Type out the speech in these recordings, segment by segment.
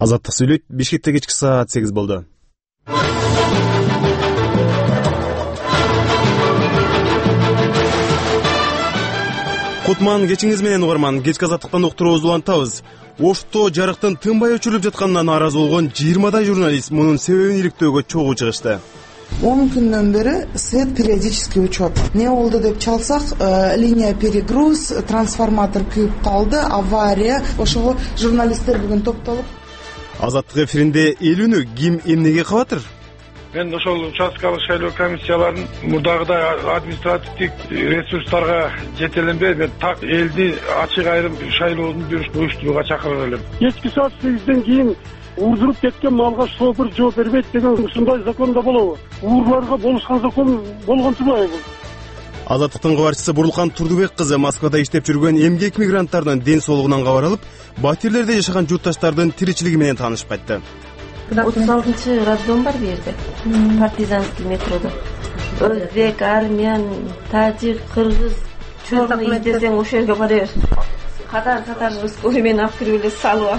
Азаттык сүйлөйт. Бишкекте кечки саат 8 болду. Кутман кечиңиз менен угарман. Кечки азаттыктан уктуруубузду улантабыз. Ошто жарыктын тынбай өчүрүлүп жатканынан нааразы болгон 20дай журналист мунун себебин иликтөөгө чогуу чыгышты. 10 күндөн бери свет периодически учет. Не болду деп чалсак, линия перегруз, трансформатор күйүп калды, авария. Ошого журналисттер бүгүн топтолуп. Азаттык эфиринде элүүнү ким эмнеге кабатыр? Мен ошол участкалык шайлоо комиссияларын мурдагыдай административдик ресурстарга жетеленбей, мен так элди ачык айрым шайлоодун уюштурууга чакырып элем. Кечки саат 8ден кийин уурдуруп кеткен малга шопур жооп бербейт деген ушундай закондо болобу? Уурларга болушкан закон болгон турбайбы бул? Азаттыктын кабарчысы Бурлукан Турдубек кызы Москвада иштеп жүргөн эмгек мигранттардын ден соолугунан кабар алып, батирлерде жашаган журтташтардын тиричилиги менен таанышып кайтты. 36 роддом бар бу жерде. Партизанский метродо. Өзбек, армян, тажик, кыргыз, чорный десең ошол жерге бара бер. Катар скорый менен алып кирип эле салып.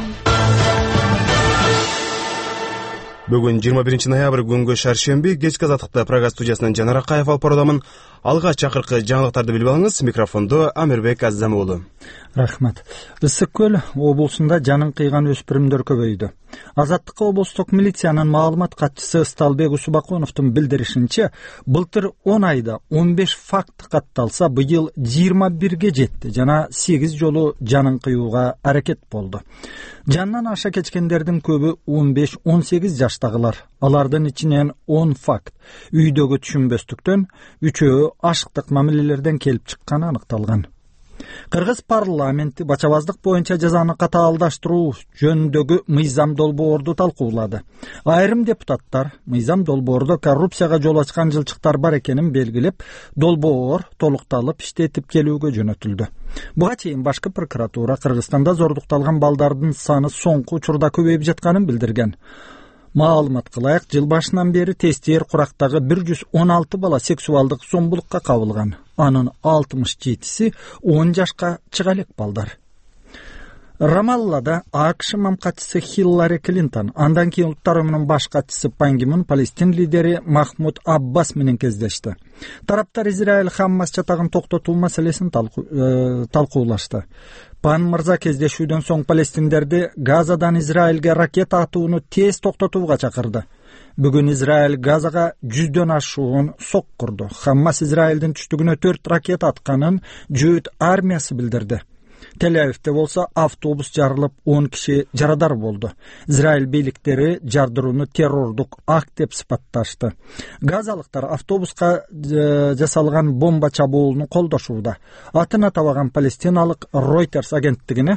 Бүгүн 21 ноябрь күнгө шаршемби кечки азаттыкта программа студиясынан Жанар Акаев алып баруудамын. Алга чакыркы жаңылыктарды билип алыңыз. Микрофондо Амирбек Азамуулу. Рахмат. Ысык көл облусунда жанын кыйган өспүрүмдөр көбөйдү. Азаттыкка облустук милициянын маалымат катчысы Сталбек Усубаконовдун билдиришинче, былтыр 10 айда 15 факт катталса, быйыл 21ге жетти жана 8 жолу жанын кыюуга аракет болду. Жандан аша кечкендердин көбү 15-18 жаштагылар. Алардын ичинен 10 факт үйдөгү түшүнбөстүктөн, 3-өө ашыктык мамилелерден келип чыкканы аныкталган. Кыргыз парламенти бачабаздык боюнча жазаны катаалдаштыруу жөнүндөгү мыйзам долбоорду талкуулады. Айрым депутаттар мыйзам долбоордо коррупцияга жол ачкан жылчыктар бар экенин белгилеп, долбоор толукталып иштетип келүүгө жөнөтүлдү. Буга чейин башкы прокуратура Кыргызстанда зордукталган балдардын саны соңку учурда көбөйүп жатканын билдирген. Маалымат кылайык, жыл башынан бери тестер курактагы 116 бала сексуалдык зомбулукка кабылган. Анын 67си 10 жашка чыга элек балдар. Рамаллада АКШ мамкатчысы Хиллари Клинтон, андан кийин Улуттар уюмунун баш катчысы Пан Ги Мун Палестин лидери Махмуд Аббас менен кездешти. Тараптар Израиль Хаммас чатагын токтотуу маселесин талкуулашты. Пан мырза кездешүүдөн соң палестиндерди Газадан Израилге ракета атууну тез токтотууга чакырды. Бүгүн Израиль Газага 100дөн ашуун сок курду. Хаммас Израилдин түштүгүнө 4 ракета атканын Жүйүт армиясы билдирди. Тель-Авивде болсо автобус жарылып 10 киши жарадар болду. Израиль бийликтери жардырууну террордук акт деп сыпатташты. Газалыктар автобуска жасалган бомба чабуулуну колдошууда. Атын атабаган палестиналык Reuters агенттигине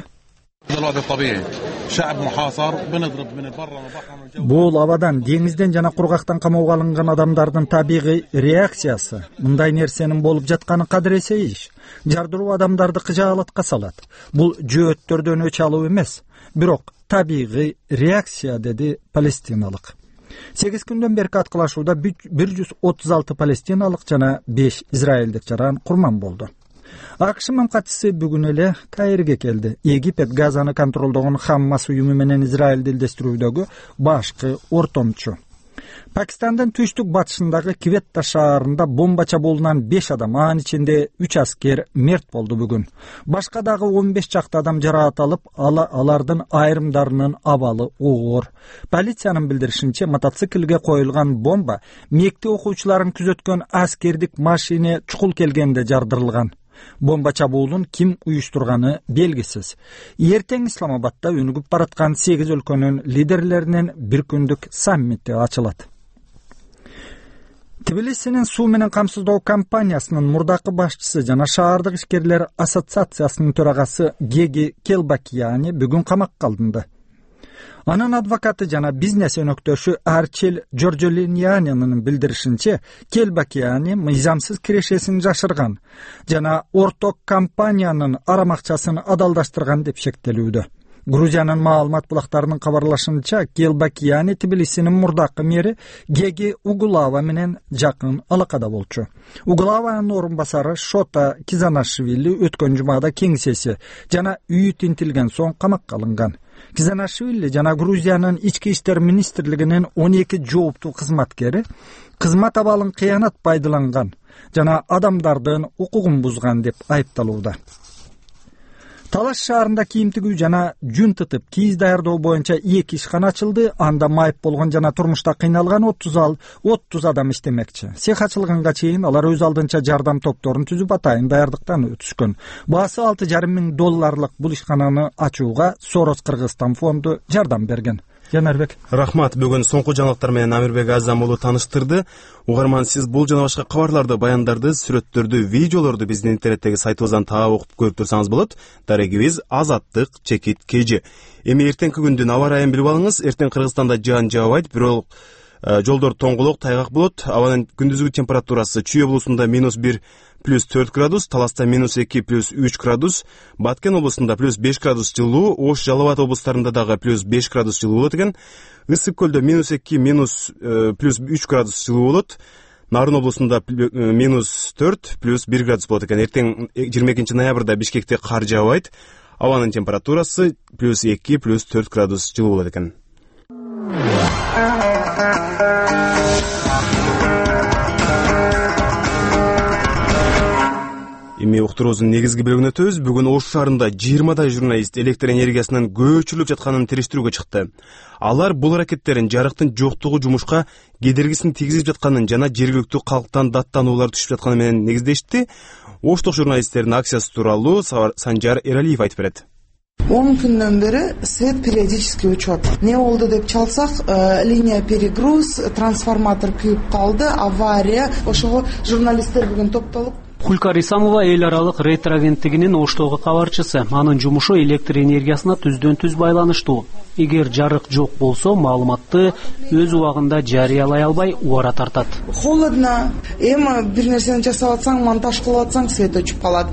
бул абадан, деңизден жана кургактан камоого алынган адамдардын табигый реакциясы. Мындай нерсенин болуп жатканы кадыресе иш. Жардыруу адамдарды кыжаалатка салат. Бул жөөттөрдөн өч алуу эмес, бирок табигый реакция, деди палестиналык. 8 күндөн берки аткылашууда 136 палестиналык жана 5 израилдик жаран курман болду. АКШ мамкатчысы бүгүн эле Каирге келди. Египет Газаны контролдогон Хаммас уюму менен Израилди илдестирүүдөгү башкы ортомчу. Пакистандын түштүк батышындагы Кветта шаарында бомба чабуулунан 5 адам, анын ичинде 3 аскер мерт болду бүгүн. Башка дагы 15 чакты адам жараат алып, алардын айрымдарынын абалы оор. Полициянын билдиришинче, мотоциклге коюлган бомба мектеп окуучуларын күзөткөн аскердик машине чукул келгенде жардырылган. Бомба чабуулун ким уюштурганы белгисиз. Эртең Исламабадда өнүгүп бараткан 8 өлкөнүн лидерлеринин бир күндүк саммити ачылат. Тбилисинин суу менен камсыздоо компаниясынын мурдакы башчысы жана шаардык ишкерлер ассоциациясынын төрагасы Геги Келбакияни бүгүн камакка алынды. Анын адвокаты жана бизнес өнөктөшү Арчил Джорджолиньянинин билдиришинче, Келбакияни мыйзамсыз кирешесин жашырган жана орток компаниянын арамакчасын адалдаштырган деп шектелүүдө. Грузиянын маалымат булактарынын кабарлашынча, Келбакияни Тбилисинин мурдакы мэри Геги Угулава менен жакын алакада болчу. Угулаванын орун басары Шота Кизанашвили өткөн жумада кеңсеси жана үйү тинтилген соң камакка алынган. Кизанашвили жана Грузиянын ички иштер министрлигинин 12 жооптуу кызматкери кызмат абалын кыянат пайдаланган жана адамдардын укугун бузган деп айыпталууда. Талаш шаарында кийим тигүү жана жүн тытып кийиз даярдоо боюнча 2 ишкана ачылды. Анда майып болгон жана турмушта кыйналган 30 адам иштемекчи. Цех ачылганга чейин алар өз алдынча жардам топторун түзүп атайын даярдыктан өтүшкөн. Баасы $6,500 бул ишкананы ачууга Сорос Кыргызстан фонду жардам берген. Жанарбек. Рахмат. Бүгүн соңку жаңылыктар менен Амирбек Азам уулу тааныштырды. Угарман, сиз бул жана башка кабарларды, баяндарды, сүрөттөрдү, видеолорду биздин интернеттеги сайтыбыздан таап окуп көрүп турсаңыз болот. Дарегибиз @azattyk_kg. Эми эртеңки күндүн аба ырайын билип алыңыз. Эртең Кыргызстанда жаан жаабайт, бирок жолдор тоңголок, тайгак болот. Абанын күндүзгү температурасы Чүй облусунда -1 +4 градус, Таласта -2 +3 градус, Баткен облусунда +5 градус жылуу, Ош, Жалал Абад облустарында дагы +5 градус жылуу болот экен. Ысык көлдө -2 +3 градус жылуу болот. Нарын облусунда -4 +1 градус болот экен. Эртең 22 ноябрда Бишкекте кар жаабайт. Абанын температурасы +2 +4 градус жылуу болот экен. Эми уктуруубуздун негизги бөлүгүнө өтөбүз. Бүгүн Ош шаарында 20 журналист электр энергиясынын көчүрүлүп жатканын териштирүүгө чыкты. Алар бул аракеттерин жарыктын жоктугу жумушка кедергисин тийгизип жатканын жана жергиликтүү калктан даттануулар түшүп жатканы менен негиздешти. Оштук журналисттердин акциясы тууралуу Санжар Эралиев айтып берет. 10 күндөн бери свет периодически өчүп атат. Не болду деп чалсак, линия перегруз, трансформатор күйүп калды, авария. Ошого журналисттер бүгүн топтолуп. Хулка Рисамова эл аралык Рейтер агенттигинин Оштогу кабарчысы. Анын жумушу электр энергиясына түздөн-түз байланыштуу. Эгер жарык жок болсо, маалыматты өз убагында жарыялай албай убара тартат. Холодно. Эми бир нерсени жасап атсаң, монтаж кылып атсаң, свет өчүп калат.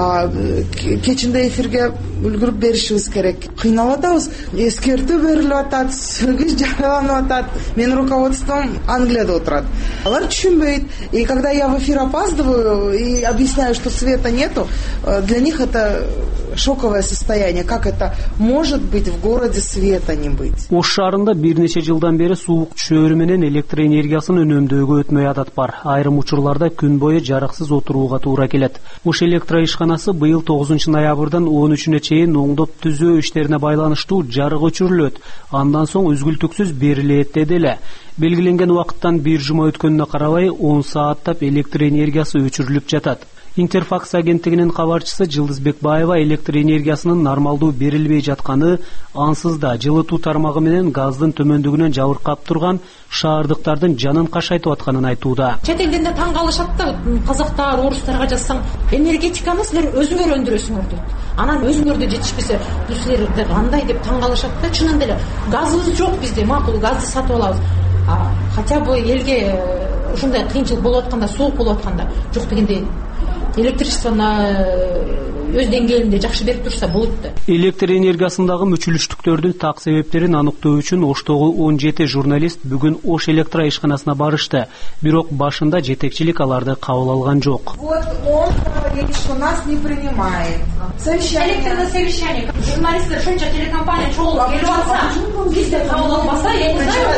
Кечинде эфирге үлгүрүп беришибиз керек. Кыйналып атабыз. Эскертүү берилип атат, сөгүш жарыяланып атат. Менин руководством Англияда отурат. Алар түшүнбөйт. И когда я в эфир опаздываю и объясняю, что света нету, для них это шоковое состояние. Как это может быть в городе света не быть? Ош шаарында бир нече жылдан бери суук түшөөрү менен электр энергиясын үнөмдөөгө өтмөй адат бар. Айрым учурларда күн бою жарыксыз отурууга туура келет. Ош электр ишканасы быйыл 9 ноябрдан 13-үнө чейин оңдоп түзөө иштерине байланыштуу жарык өчүрүлөт. Андан соң үзгүлтүксүз берилет деди эле. Белгиленген убакыттан бир жума өткөнүнө карабай 10 сааттап электр энергиясы өчүрүлүп жатат. Интерфакс агенттигинин кабарчысы Жылдыз Бекбаева электр энергиясынын нормалдуу берилбей жатканы, ансыз да жылытуу тармагы менен газдын төмөндүгүнөн жабыркап турган шаардыктардын жанын кашайтып атканын айтууда. Чет элден да таң калышат да, казактар, орустарга жазсаң, энергетиканы силер өзүңөр өндүрөсүңөр дейт. Анан өзүңөрдө жетишпесе, бул силер кандай деп таң калышат да. Чынында эле газыбыз жок бизде, макул газды сатып алабыз. Хотя бы элге ушундай кыйынчылык болуп атканда, суук болуп атканда, жок дегенде электричествону өз деңгээлинде жакшы берип турса болот да. Электр энергиясындагы мүчүлүштүктөрдүн так себептерин аныктоо үчүн Оштогу 17 журналист бүгүн Ош электр ишканасына барышты. Бирок башында жетекчилик аларды кабыл алган жок. Вот он говорит, что нас не принимает. Электронное совещание. Журналисттер шунча телекомпания чогулуп келип атса, бизде кабыл албаса, я не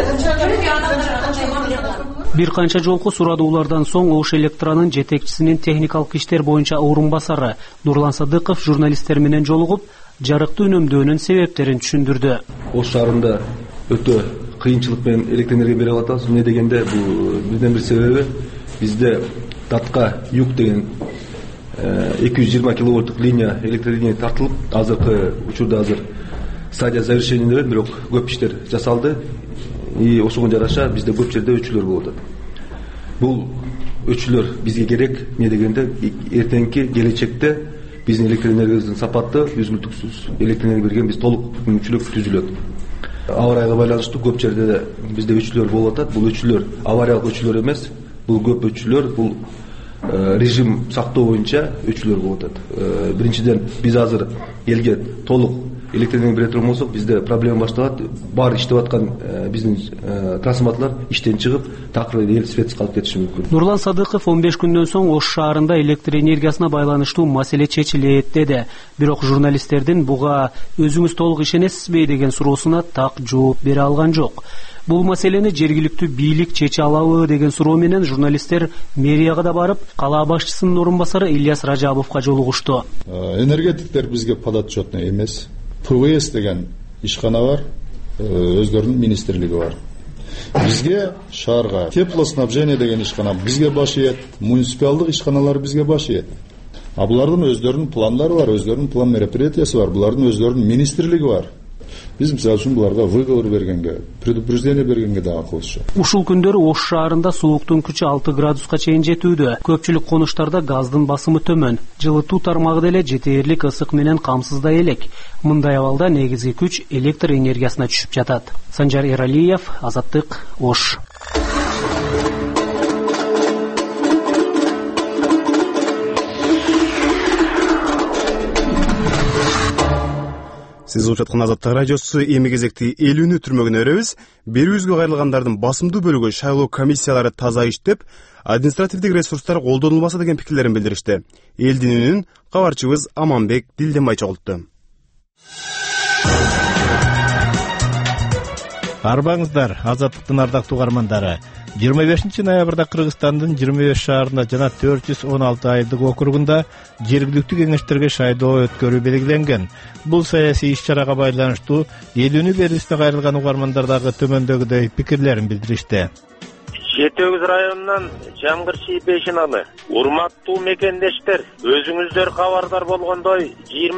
знаю, Бир канча жолку сурадуулардан соң Ош электранын жетекчисинин техникалык иштер боюнча орун басары Нурлан Садыков журналисттер менен жолугуп, жарыкты үнөмдөөнүн себептерин түшүндүрдү. Ош шаарында өтө кыйынчылык менен электр энергия берип атабыз. Эмне дегенде, бул бирден бир себеби бизде Татка Юг деген 220 киловольттук линия электр линия тартылып, азыркы учурда стадия завершениеде, бирок көп иштер жасалды. И ошого жараша бизде көп жерде өчүлөр болот. Бул өчүлөр бизге керек, эмне дегенде, эртеңки келечекте биздин электр энергиябыздын сапаты, үзгүлтүксүз электр энергия берген биз толук мүмкүнчүлүк түзүлөт. Аварияга байланыштуу көп жерде бизде өчүлөр болуп атат. Бул өчүлөр авариялык өчүлөр эмес, бул көп өчүлөр, бул режим сактоо боюнча өчүлөр болуп атат. Биринчиден биз азыр элге толук электр энергия бере турган болсок, бизде проблема башталат. Бар иштеп аткан биздин трансформаторлор иштен чыгып, такыр эл светсиз калып кетиши мүмкүн. Нурлан Садыков 15 күндөн соң Ош шаарында электр энергиясына байланыштуу маселе чечилет деди. Бирок журналисттердин буга өзүңүз толук ишенесизби деген суроосуна так жооп бере алган жок. Бул маселени жергиликтүү бийлик чече алабы деген суроо менен журналисттер мэрияга да барып, кала башчысынын орун басары Ильяс Ражабовго жолугушту. Энергетиктер бизге подотчетный эмес. ПВС деген ишкана бар, өздөрүнүн министрлиги бар. Бизге шаарга теплоснабжение деген ишкана бизге баш ийет, муниципалдык ишканалар бизге баш ийет. А булардын өздөрүнүн пландары бар, өздөрүнүн план мероприятиясы бар, булардын өздөрүнүн министрлиги бар. Биз мисалы үчүн буларга выговор бергенге, предупреждение бергенге да акылшы. Ушул күндөрү Ош шаарында сууктун күчү 6 градуска чейин жетүүдө. Көпчүлүк конуштарда газдын басымы төмөн. Жылытуу тармагы деле жетээрлик ысык менен камсыздай элек. Мындай абалда негизги күч электр энергиясына түшүп жатат. Санжар Эралиев, Азаттык, Ош. Сиз угуп жаткан Азаттык радиосу эми кезекти элүүнү түрмөгүнө өрөбүз. Берүүбүзгө кайрылгандардын басымдуу бөлүгү шайлоо комиссиялары таза иштеп, административдик ресурстар колдонулбаса деген пикирлерин билдиришти. Элдин үнүн кабарчыбыз Аманбек Дилденбай чогултту. Арбаңыздар, Азаттыктын ардактуу угармандары. 25 ноябрда Кыргызстандын 25 шаарында жана 416 айылдык округунда жергиликтүү кеңештерге шайлоо өткөрүү белгиленген. Бул саясий иш-чарага байланыштуу элүүнү берүүсүнө кайрылган угармандар дагы төмөндөгүдөй пикирлерин билдиришти. Жетөгүз районунан Жамгыр Шийбешиналы. Урматтуу мекендештер, өзүңүздөр кабардар болгондой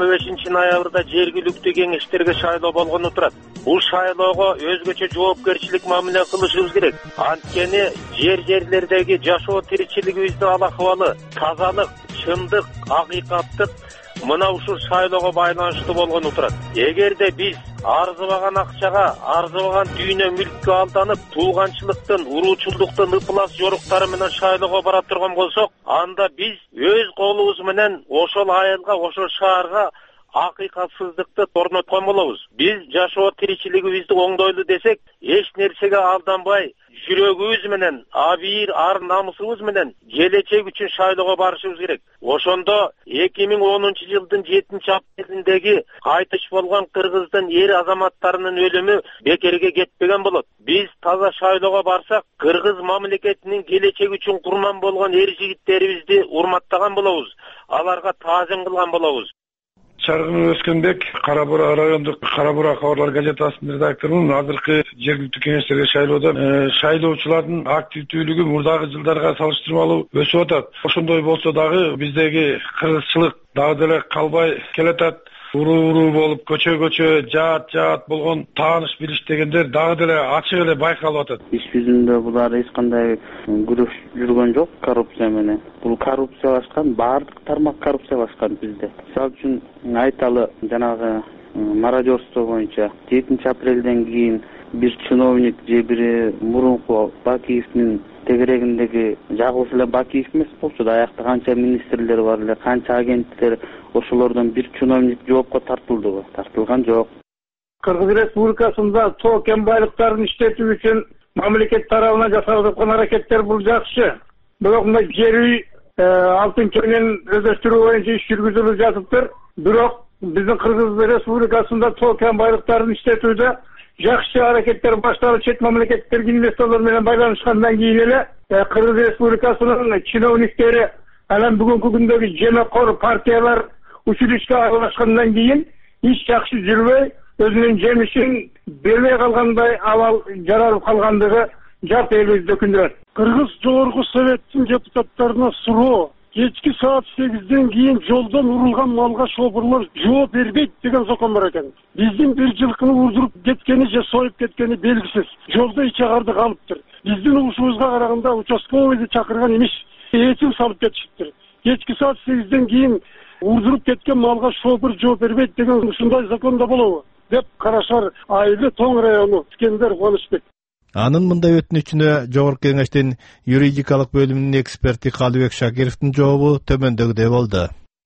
25 ноябрда жергиликтүү кеңештерге шайлоо болгону турат. Бул шайлоого өзгөчө жоопкерчилик мамиле кылышыбыз керек. Анткени жерлердеги жашоо тиричилигибиздин ал акыбалы, тазалык, чындык, акыйкаттык мына ушул шайлоого байланыштуу болгону турат. Эгерде биз арзыбаган акчага, арзыбаган дүйнө мүлккө алданып, тууганчылыктын, уруучулдуктун ыплас жоруктары менен шайлоого бара турган болсок, анда биз өз колубуз менен ошол айылга, ошол шаарга акыйкатсыздыкты орноткон болобуз. Биз жашоо тиричилигибизди оңдойлу десек, эч нерсеге алданбай, жүрөгүбүз менен, абийир ар намысыбыз менен келечек үчүн шайлоого барышыбыз керек. Ошондо 2010 жылдын 7-апрелиндеги кайтыш болгон кыргыздын эр азаматтарынын өлүмү бекерге кетпеген болот. Биз таза шайлоого барсак, кыргыз мамлекетинин келечек үчүн курман болгон эр жигиттерибизди урматтаган болобуз. Аларга таазим кылган болобуз. Чаргын Өскенбек, Кара-Бура райондук Кара-Бура кабарлар газетасынын редакторумун. Азыркы жергиликтүү кеңештерге шайлоодо шайлоочулардын активдүүлүгү мурдагы жылдарга салыштырмалуу өсүп атат. Ошондой болсо дагы биздеги кыргызчылык дагы деле калбай келатат. Уруу болуп, көчө жаат болгон тааныш билиш дегендер дагы деле ачык эле байкалып атат. Иш жүзүндө булар эч кандай күрөш жүргөн жок коррупция менен. Бул коррупциялашкан, баардык тармак коррупциялашкан бизде. Мисалы үчүн айталы жанагы мародерство боюнча 7-апрелден кийин бир чиновник же бир мурунку Бакиевдин тегерегиндеги жалгыз эле Бакиев эмес болчу да, аякта канча министрлер бар эле, канча агенттер, ошолордон бир чиновник жоопко тартылдыбы? Тартылган жок. Кыргыз Республикасында тоо кен байлыктарын иштетүү үчүн мамлекет тарабынан жасалып аткан аракеттер бул жакшы. Бирок мына жер үй алтын кенен өздөштүрүү боюнча иш жүргүзүлүп жатыптыр. Бирок биздин Кыргыз Республикасында тоо кен байлыктарын иштетүүдө жакшы аракеттер башталып, чет мамлекеттерге инвесторлор менен байланышкандан кийин эле Кыргыз Республикасынын чиновниктери анан бүгүнкү күндөгү жемекор партиялар училищке аралашкандан кийин иш жакшы жүрбөй, өзүнүн жемишин бербей калгандай абал жаралып калгандыгы жат элибизде күндөрү. Кыргыз Жогорку Советтин депутаттарына суроо: кечки саат 8ден кийин жолдон урулган малга шопурлор жооп бербейт деген закон бар экен. Биздин бир жылкыны урдуруп кеткени же союп кеткени белгисиз. Жолдо ичагарды калыптыр. Биздин угушубузга караганда участковыйды чакырган эмес, этим салып кетишиптир. Кечки саат 8ден кийин урдуруп кеткен малга шопур жооп бербейт деген ушундай закон да болобу деп карашар айылы Тоң району Искендер Кубанычбек. Анын мындай өтүнүчүнө Жогорку Кеңештин юридикалык бөлүмүнүн эксперти Калыбек Шакировдун жообу төмөндөгүдөй болду.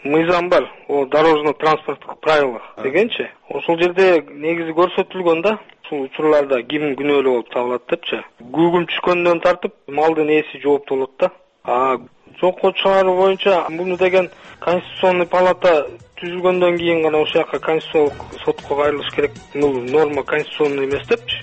мыйзам бар, о дорожно-транспорттук правила дегенчи. Ошол жерде негизи көрсөтүлгөн да, ушул учурларда ким күнөөлүү болуп табылат депчи. Күгүм түшкөндөн тартып малдын ээси жооптуу болот да. Жокко чыгаруу боюнча муну деген Конституционный палата түзүлгөндөн кийин гана ошол жака конституциялык сотко кайрылыш керек. Бул норма конституционный эмес депчи.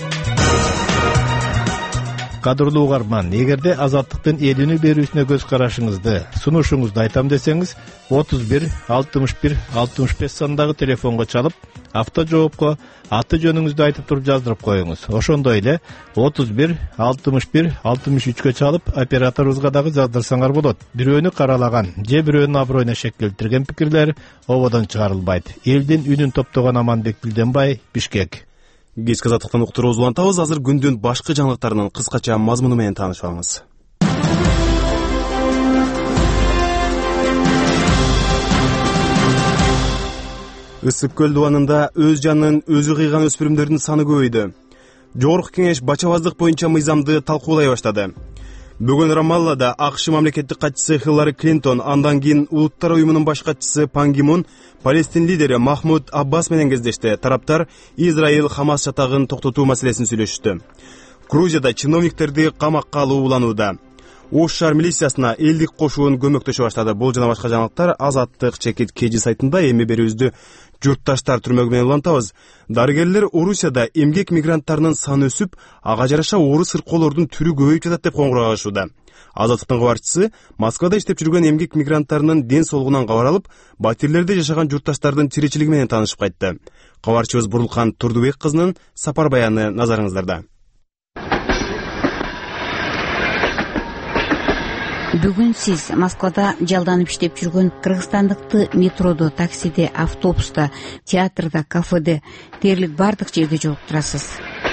Кадырлуу угарман, эгерде азаттыктын элүүнү берүүсүнө көз карашыңызды, сунушуңузду айтам десеңиз, 31 61 65 сандагы телефонго чалып, автожоопко аты жөнүңүздү айтып туруп жаздырып коюңуз. Ошондой эле 31 61 63кө чалып, операторубузга дагы жаздырсаңар болот. Бирөөнү каралаган же бирөөнүн аброюна шек келтирген пикирлер ободон чыгарылбайт. Элдин үнүн топтогон Аманбек Билденбай, Бишкек. Кечки азаттыктан уктуруубузду улантабыз. Азыр күндүн башкы жаңылыктарынын кыскача мазмуну менен таанышып алыңыз. Ысык көл дубанында өз жанын өзү кыйган өспүрүмдөрдүн саны көбөйдү. Жогорку кеңеш бачабаздык боюнча мыйзамды талкуулай баштады. Бүгүн Рамаллада АКШ мамлекеттик катчысы Хиллари Клинтон, андан кийин Улуттар уюмунун баш катчысы Пан Ги Мун, Палестин лидери Махмуд Аббас менен кездешти. Тараптар Израиль Хамас чатагын токтотуу маселесин сүйлөшүштү. Грузияда чиновниктерди камакка алуу уланууда. Ош шаар милициясына элдик кошуун көмөктөшө баштады. Бул жана башка жаңылыктар Азаттык чекит KG сайтында. Эми берүүбүздү журтташтар түрмөгү менен улантабыз. Дарыгерлер Орусияда эмгек мигранттарынын саны өсүп, ага жараша орус сыркоолордун түрү көбөйүп жатат деп коңгуроо кылышууда. Азаттыктын кабарчысы Москвада иштеп жүргөн эмгек мигранттарынын ден соолугунан кабар алып, батирлерде жашаган журтташтардын тиричилиги менен таанышып кайтты. Кабарчыбыз Бурулкан Турдубек кызынын сапар баяны назарыңыздарда. Бүгүн сиз Москвада жалданып иштеп жүргөн кыргызстандыкты метродо, таксиде, автобуста, театрда, кафеде, дээрлик бардык жерде жолуктурасыз.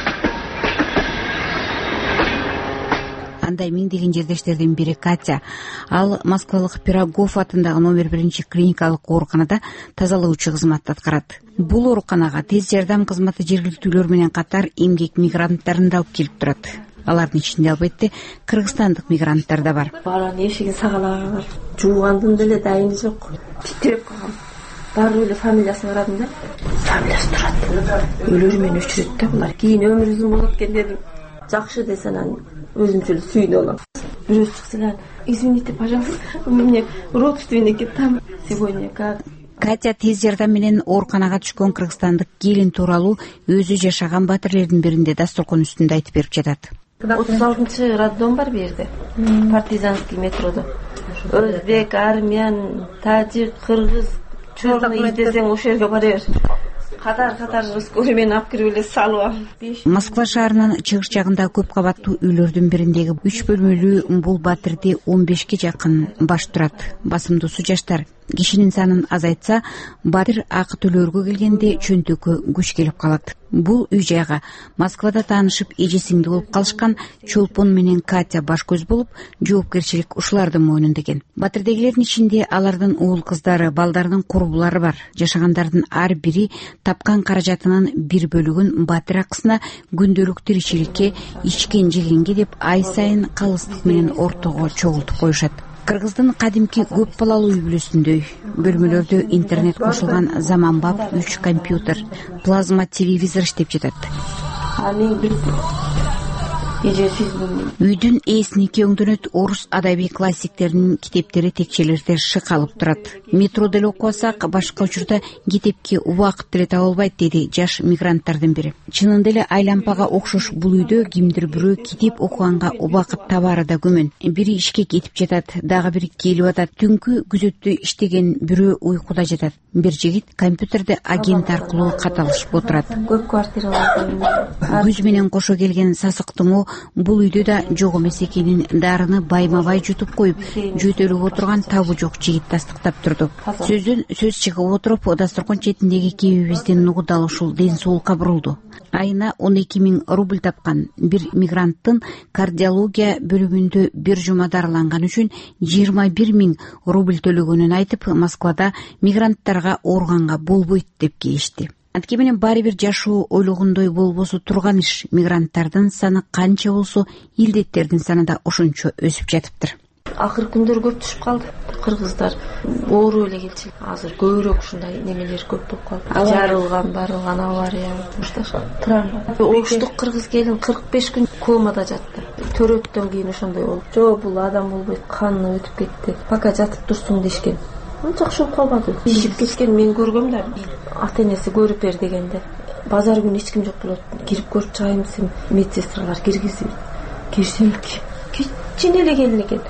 Андай миңдеген жердештердин бири Катя. Ал Москвалык Пирогов атындагы номер 1 клиникалык ооруканада тазалоочу кызматты аткарат. Бул ооруканага тез жардам кызматы жергиликтүүлөр менен катар эмгек мигранттарын да алып келип турат. Алардын ичинде албетте кыргызстандык мигранттар да бар. Баарынын эшигин сагалагы бар. Жуугандын деле дайыны жок. Титиреп калгам. Баары эле фамилиясын карадым да. Фамилиясы турат. Өлөрү менен өчүрөт да булар. Кийин өмүр узун болот экен дедим. Жакшы десе анан өзүмчө сүйүнүп алам. Бирөөсү чыкса, извините, пожалуйста, у меня родственники там сегодня как. Катя тез жардам менен ооруканага түшкөн кыргызстандык келин тууралуу өзү жашаган батирлердин биринде дасторкон үстүндө айтып берип жатат. 36 роддом бар бу жерде. Партизанский метродо. Өзбек, армян, тажик, кыргыз, чорный издесең ошол жерге бара бер. Катар русскойлор менен алып кирип эле салып ал. Москва шаарынын чыгыш жагындагы көп кабаттуу үйлөрдүн бириндеги 3 бөлмөлүү бул батирде 15ке жакын баш турат. Басымдуусу жаштар. Кишинин санын азайтса, батир акы төлөөргө келгенде чөнтөккө күч келип калат. Бул үй жайга Москвада таанышып эже-сиңди болуп калышкан Чолпон менен Катя баш көз болуп, жоопкерчилик ушулардын мойнунда экен. Батирдегилердин ичинде алардын уул кыздары, балдарынын курбулары бар. Жашагандардын ар бири тапкан каражатынын бир бөлүгүн батир акысына күндөлүк тиричиликке, ичкен-жегенге деп ай сайын калыстык менен ортого чогултуп коюшат. Кыргыздын кадимки көп балалуу үй бүлөсүндөй бөлмөлөрдө интернет кошулган заманбап 3 компьютер, плазма телевизор иштеп жатат. Үйдүн ээсиники өңдөнөт, орус адаби классиктеринин китептери текчелерде шык алып турат. Метродо эле окубасак, башка учурда китепке убакыт деле таба албайт, деди жаш мигранттардын бири. Чынында эле айлампага окшош бул үйдө кимдир бирөө китеп окуганга убакыт табаары да күмөн. Бири ишке кетип жатат, дагы бири келип атат. Түнкү күзөттө иштеген бирөө уйкуда жатат. Бир жигит компьютерде агент аркылуу кат алышып отурат. Көп квартираларда күз менен кошо келген сасыктың бул үйдө да жок эмес экенин дарыны байма-бай жутуп коюп, жөтөлүп отурган табы жок жигит тастыктап турду. Сөздөн сөз чыгып отуруп, дасторкон четиндеги кебибиздин нугу дал ушул ден соолукка бурулду. Айына 12 000 рубль тапкан бир мигранттын кардиология бөлүмүндө бир жума дарыланган үчүн 21 000 рубль төлөгөнүн айтып, Москвада мигранттарга ооруганга болбойт деп келишти. Анткени менен баары бир жашоо ойлогондой болбосо турган иш. Мигранттардын саны канча болсо, илдеттердин саны да ошончо өсүп жатыптыр. Акыркы күндөр көп түшүп калды. Кыргыздар оору эле келчү. Азыр көбүрөөк ушундай немелер көп болуп калды. Жарылган, барылган авария. Травма. Оштук кыргыз келин 45 күн комада жатты. Төрөттөн кийин ошондой болуп. Жок, бул адам болбойт, каны өтүп кетти. Пока жатып турсун дешкен. Жакшы болуп калбады. Шишип кеткен мен көргөм да. Ата энеси көрүп бер дегенде. Базар күнү эч ким жок болот. Кирип көрүп чыгайм десем, медсестралар киргизип. Кирсем кичине эле келин экен.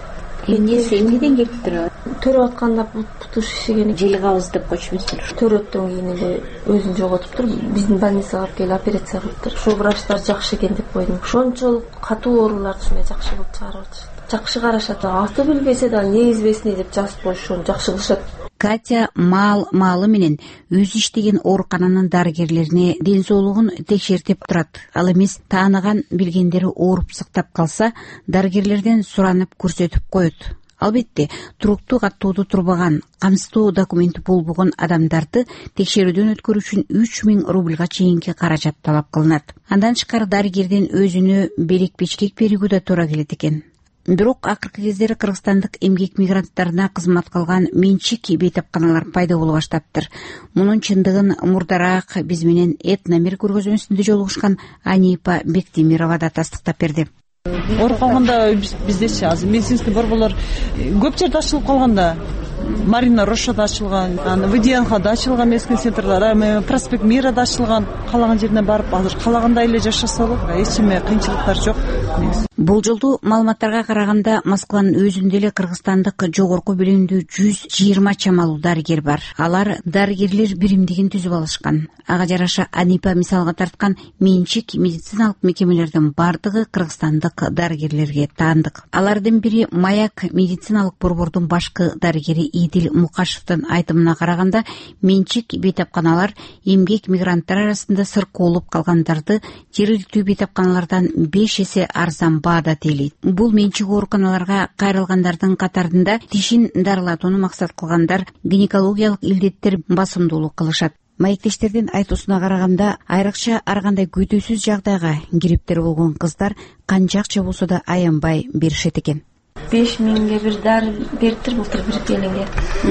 Эмнеден келип турат? Төрөп атканда буту шишиген. Жели кабыз деп койчумуздар. Төрөттөн кийин эле өзүн жоготуптур. Биздин больницага алып келип операция кылыптыр. Ошол врачтар жакшы экен деп койдум. Ошончолук катуу ооруларды ушундай жакшы кылып чыгарып атышат. Жакшы карашат. Аты билбесе да негизбесине деп жазып коюшун жакшы кылышат. Катя маалы менен өзү иштеген оорукананын дарыгерлерине ден соолугун текшертип турат. Ал эмес тааныган билгендери ооруп сыктап калса, дарыгерлерден суранып көрсөтүп коет. Албетте, туруктуу каттоодо турбаган, камсыздоо документи болбогон адамдарды текшерүүдөн өткөрүү үчүн 3000 рубльга чейинки каражат талап кылынат. Андан тышкары дарыгерден өзүнө белек-бечкек берүүгө да туура келет экен. Бирок акыркы кездери кыргызстандык эмгек мигранттарына кызмат кылган менчик бейтапканалар пайда боло баштаптыр. Мунун чындыгын мурдараак биз менен этномир көргөзмөсүндө жолугушкан Анипа Бектемирова да тастыктап берди. Ооруп калганда биздечи азыр медицинский борборлор көп жерде ачылып калганда, Марина Рошада ачылган, ВДНХда ачылган медицинский центрлар, Проспект Мирада ачылган, калаган жерине барып азыр калагандай эле жашаса болот. Эч эме кыйынчылыктар жок. Бул жолду маалыматтарга караганда Москванын өзүндө эле кыргызстандык жогорку билимдүү 120 чамалуу дарыгер бар. Алар дарыгерлер биримдигин түзүп алышкан. Ага жараша Анипа мисалга тарткан менчик медициналык мекемелердин бардыгы кыргызстандык дарыгерлерге таандык. Алардын бири Маяк медициналык борбордун башкы дарыгери Идил Мукашевдин айтымына караганда, менчик бейтапканалар эмгек мигранттар арасында сыркоолуп калгандарды жергиликтүү бейтапканалардан 5 эсе арзан баада тейлейт. Бул менчик ооруканаларга кайрылгандардын катарында тишин дарылатууну максат кылгандар гинекологиялык илдеттер басымдуулук кылышат. Маектештердин айтуусуна караганда, айрыкча ар кандай күтүүсүз жагдайга кириптер болгон кыздар канчакча болсо да аянбай беришет экен. 5000ге бир дары бериптир былтыр бир келинге.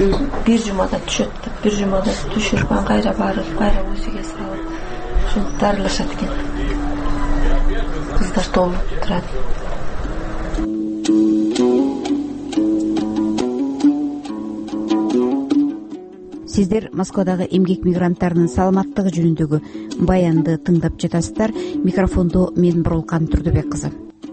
Бир жумада түшөт деп, бир жумада түшүрүп, кайра барып, кайра өзүгө салып, ушинтип дарылашат экен. Кыздар толуп турат. Сиздер Москвадагы эмгек мигранттарынын саламаттыгы жөнүндөгү баянды тыңдап жатасыздар. Микрофондо мен Бурулкан Турдубек кызы.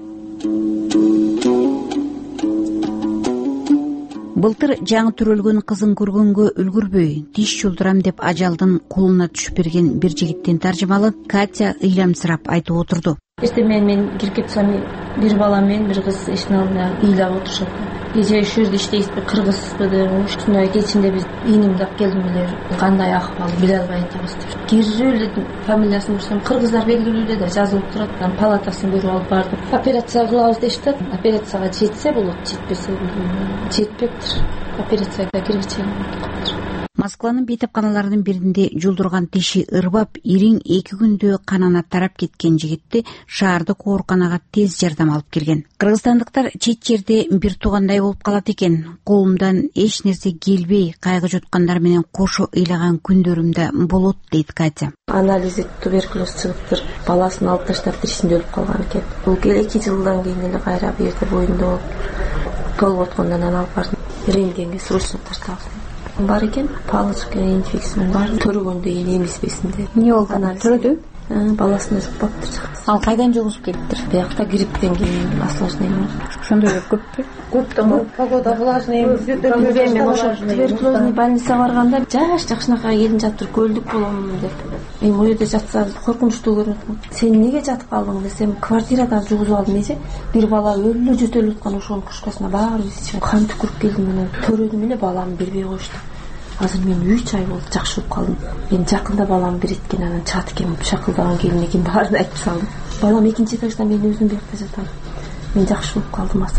Былтыр жаңы төрөлгөн кызын көргөнгө үлгүрбөй, тиш жолдурам деп ажалдын колуна түшүп берген бир жигиттин таржымалы Катя ыйламсырап айтып отурду. Мен кирип кетсем, бир бала менен бир кыз эшиктин алдында ыйлап отурушат. Эже ушул жерде иштейсизби, кыргызсызбы деп, ушундай кечинде биз ийнимди алып келдим эле, кандай акыбал биле албай атабыз деп. Кирүү эле фамилиясын урсам, кыргыздар белгилүүдө да жазылып турат. Палатасын көрүп алып бардым. Операция кылабыз дешти. Операцияга жетсе болот, жетпесе жетпептир. Операцияга киргиче. Москванын бейтапканаларынын биринде жулдурган тиши ырбап, ириң 2 күндө канына тарап кеткен жигитти шаардык ооруканага тез жардам алып келген. Кыргызстандыктар чет жерде бир туугандай болуп калат экен. Колумдан эч нерсе келбей, кайгы жоткандар менен кошо ыйлаган күндөрүмдө болот, дейт Катя. Анализи туберкулез чыгыптыр. Баласын алып таштап тишинде өлүп калган экен. Бул 2 жылдан кийин эле кайра бу жерде боюнда болуп аткандан алып бардым. Рентгенге срочно таштабыз. Бар экен, палочка инфекция бар. Төрөгөндө кийин эмизбесинде. Эмне болду? Төрөдү? Баласын өзүп калыптыр. Ал кайдан жугузуп келиптир? Биякта грипптен кийин осложнение бар. Ошондой көппү? Көп да погода влажный. Мен ошо туберкулезный больницага барганда жакшынакай келин жатыр, көлдүк болом деп. Мен у жерде жатса коркунучтуу көрүнөт. Сен эмнеге жатып калдың десем, квартирадан жугузуп алдым эже. Бир бала өлүп жөтөлүп аткан, ошонун кушкасына баарыбыз ичип кан түкүрүп келдим менен төрөдүм эле, баламды бербей коюшту. Азыр мен 3 ай болду жакшы болуп калдым. Мен жакында балам береткен, анан чат экен, шакылдаган келин экен, баарын айтып салдым. Балам 2-этажда, мен өзүм биякта жатам. Мен жакшы болуп калдым азыр.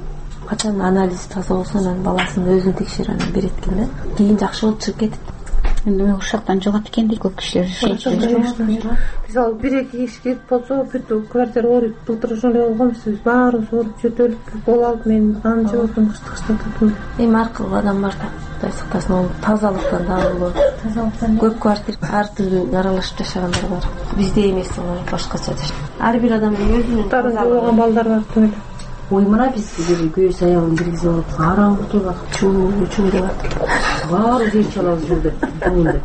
Качан анализ таза болсо, анан баласын өзүн текшерип анан берет экен да. Кийин жакшы болуп чыгып кетип. Эми ошол жактан жугат экен дейт көп кишилер. Мисалы 1-2 киши кетип болсо, бүтүп квартира ооруйт. Былтыр ошондой болгон, биз баарыбыз ооруп жөтөлүп болуп, мен аны жоготун кыштыктатып. Эми ар кыл адам бар да. Кудай сактасын, ал тазалыктан дагы болот. Тазалыктан көп квартира ар түрдүү аралашып жашагандар бар. Бизде эмес, алар башкача жашайт. Ар бир адамдын өзүнүн тазалыгы балдар бар түгүл. Ой, мына биз көз аягын киргизип алып, караңгы турат, чуу деп атат. Баары жер чалабыз жүрдү.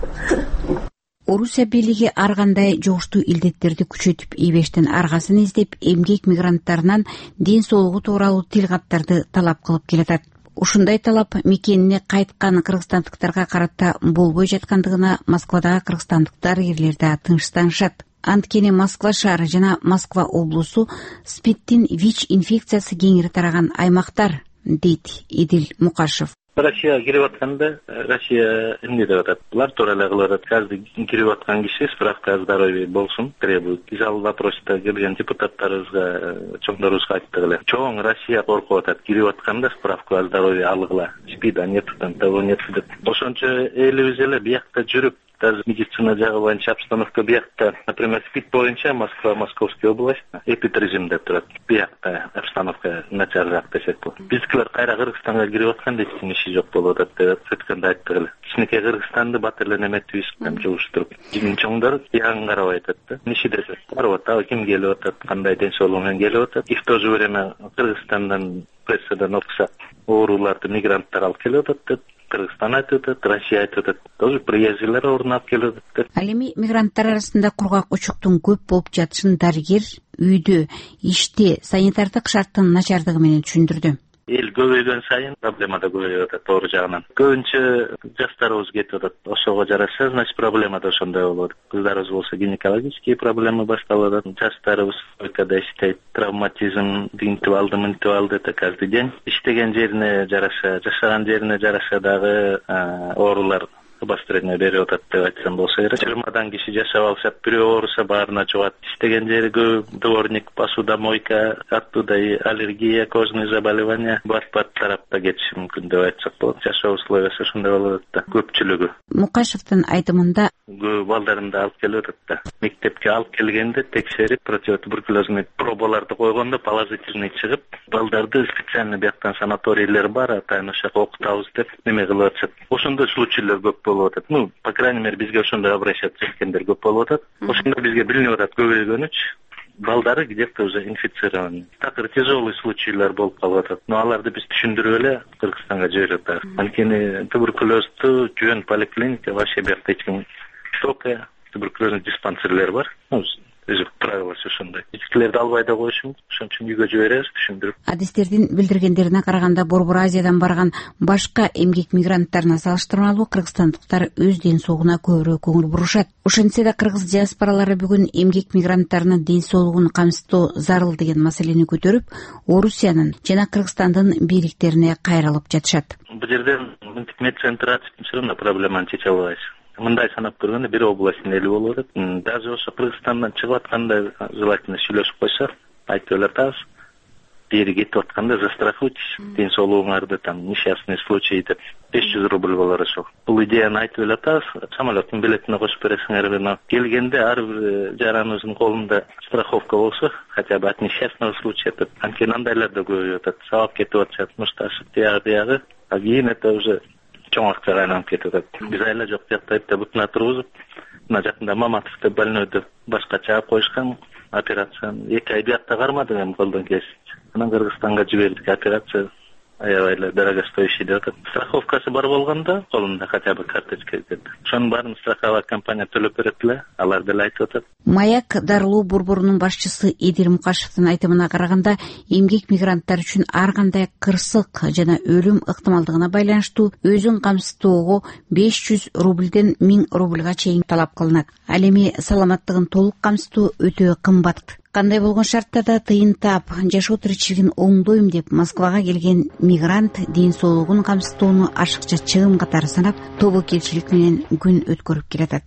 Орусия бийлиги ар кандай жугуштуу илдеттерди күчөтүп ийбештин аргасын издеп, эмгек мигранттарынан ден соолугу тууралуу тил каттарды талап кылып келатат. Ушундай талап мекенине кайткан кыргызстандыктарга карата болбой жаткандыгына Москвадагы кыргызстандык дарыгерлер да тынчтанышат. Анткени Москва шаары жана Москва облусу СПИДтин ВИЧ инфекциясы кеңири тараган аймактар, дейт Идил Мукашев. Россияга кирип атканда Россия эмне деп атат? Булар туура эле кылып атат. Каждый кирип аткан киши справка о здоровье болсун, требует. Ал вопроста келген депутаттарыбызга, чоңдорубузга айттык эле. Чоң Россия коркуп атат. Кирип атканда справка о здоровье алгыла. СПИДа нет, там того нет деп. Ошончо элибиз эле биякта жүрүп, даже медицина жагы боюнча обстановка биякта, например, СПИД боюнча Москва, Московская область эпидрежим деп турат. Биякта обстановка начарыраак десек болот. Биздикилер кайра Кыргызстанга кирип атканда эч ким иши жок болуп атат деп өткөндө айттык эле. Кичинекей Кыргызстанды батыр эле неметибиз, жугуштуруп. Чоңдор ягын карабай атат да. Иши десе, барып атабы, ким келип атат, кандай ден соолугу менен келип атат. И в то же время Кыргызстандан прессадан окусак, ооруларды мигранттар алып келип атат деп. Кыргызстан айтып атат, Россия айтып атат. Тоже приезжийлер орунап келип атат. Ал эми мигранттар арасында кургак учуктун көп болуп жатышын дарыгер үйдө, иште, санитардык шарттын начардыгы менен түшүндүрдү. Эл көбөйгөн сайын проблема да көбөйүп атат оор жагынан. Көбүнчө жаштарыбыз кетип атат. Ошого жараша, значит, проблема да ошондой болот. Кыздарыбыз болсо гинекологические проблемы башталып атат. Жаштарыбыз койкада иштейт. Травматизм динтип алды, это каждый день. Иштеген жерине жараша, жашаган жерине жараша дагы оорулар обострение берип атат деп айтсам болсо керек. 20 киши жашап алышат, бирөө ооруса баарына чугат. Иштеген жери көп, дворник, посудомойка, оттуда и аллергия, кожные заболевания бар тарапта кетиши мүмкүн деп айтсак болот. Жашоо условиясы ошондой болуп атат да. Көпчүлүгү. Мукашевдин айтымында көп балдарымды алып келип атат да. Мектепке алып келгенде текшерип, противотуберкулезный пробаларды койгондо положительный чыгып, балдарды специальный бияктан санаторийлер бар, атайын ошо окутабыз деп неме кылып атышат. Ошондой случайлар көп болуп атат. Ну, по крайней мере, бизге ошондой обращаться эткендер көп болуп атат. Ошондо бизге билинип атат көбөйгөнүчү. Балдары где-то уже инфицированы. Такыр тяжелый случайлар болуп калып атат. Но аларды биз түшүндүрүп эле Кыргызстанга жиберип атабыз. Анткени туберкулезду жөн поликлиника вообще биякта эч ким, только туберкулезный диспансерлер бар. Өзү правиласы ошондой. Ичкилерди албай да коюшу мүмкүн. Ошон үчүн үйгө жиберебиз, түшүндүрүп. Адистердин билдиргендерине караганда, Борбор Азиядан барган башка эмгек мигранттарына салыштырмалуу кыргызстандыктар өз ден соолугуна көбүрөөк көңүл бурушат. Ошентсе да кыргыз диаспоралары бүгүн эмгек мигранттарынын ден соолугун камсыздоо зарыл деген маселени көтөрүп, Орусиянын жана Кыргызстандын бийликтерине кайрылып жатышат. Бул жерден медцентр ачып все равно проблеманы чече албайбыз. Мындай санап көргөндө бир областтын эли болуп атат. Даже ошо Кыргызстандан чыгып атканда желательно сүйлөшүп койсок, айтып элатабыз. Бери кетип атканда застрахуйтесь, ден соолугуңарды там несчастный случай деп 500 рубль болор ошол. Бул идеяны айтып элатабыз. Самолеттин билетине кошуп бересиңер, но келгенде ар бир жараныбыздын колунда страховка болсо, хотя бы от несчастного случая деп. Анткени андайлар да көбөйүп атат. Сабап кетип атышат, мушташып тиягы, а кийин это уже чоң акчага айланып кетип атат. Биз айла жок жактайт да бутуна тургузуп, мына жакында Маматов деп больнойду башкача коюшкан операцияны 2 ай биякта кармадык эми колдон келишинче. Анан Кыргызстанга жибердик, операция аябай эле дорогостоящий деп атат. Страховкасы бар болгондо колунда хотя бы карточка кетет. Ошонун баарын страховая компания төлөп берет эле, алар деле айтып атат. Маяк дарылоо борборунун башчысы Идил Мукашевдин айтымына караганда, эмгек мигранттар үчүн ар кандай кырсык жана өлүм ыктымалдыгына байланыштуу өзүн камсыздоого 500 рубльден 1000 рубльга чейин талап кылынат. Ал эми саламаттыгын толук камсыздоо өтө кымбат. Кандай болгон шартта да тыйын таап, жашоо тиричилигин оңдойм деп Москвага келген мигрант ден соолугун камсыздоону ашыкча чыгым катары санап, тобокелчилик менен күн өткөрүп келатат.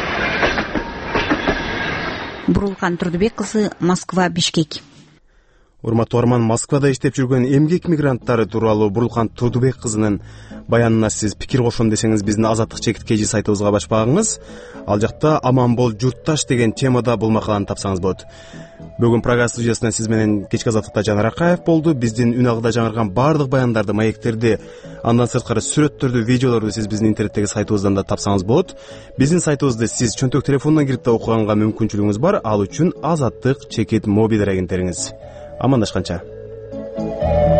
Бурулкан Турдубек кызы, Москва, Бишкек. Урматтуу угарман, Москвада иштеп жүргөн эмгек мигранттары тууралуу Бурлкан Турдубек кызынын баянына сиз пикир кошом десеңиз биздин Азаттык чекит кежи сайтыбызга башпагыңыз. Ал жакта аман бол журтташ деген темада бул макаланы тапсаңыз болот. Бүгүн программа студиясынан сиз менен кечки Азаттыкта Жанар Акаев болду. Биздин үн агыда жаңырган баардык баяндарды, маектерди, андан сырткары сүрөттөрдү, видеолорду сиз биздин интернеттеги сайтыбыздан да тапсаңыз болот. Биздин сайтыбызды сиз чөнтөк телефондон кирип да окуганга мүмкүнчүлүгүңүз бар. Ал үчүн Азаттык чекит мобил агенттериңиз. Амандашканча.